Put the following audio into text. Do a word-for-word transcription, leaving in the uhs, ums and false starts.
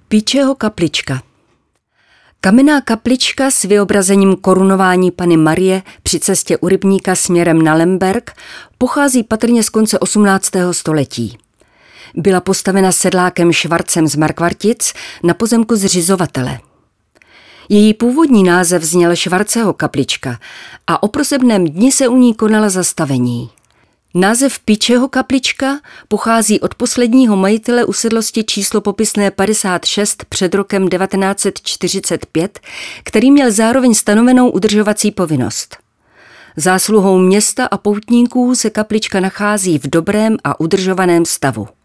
Píčeho kaplička. Kamenná kaplička s vyobrazením korunování Panny Marie při cestě u rybníka směrem na Lemberg pochází patrně z konce osmnáctého století. Byla postavena sedlákem Švarcem z Markvartic na pozemku zřizovatele. Její původní název zněl Švarceho kaplička a o prosebném dni se u ní konala zastavení. Název Píčeho kaplička pochází od posledního majitele usedlosti číslo popisné padesát šest před rokem devatenáct set čtyřicet pět, který měl zároveň stanovenou udržovací povinnost. Zásluhou města a poutníků se kaplička nachází v dobrém a udržovaném stavu.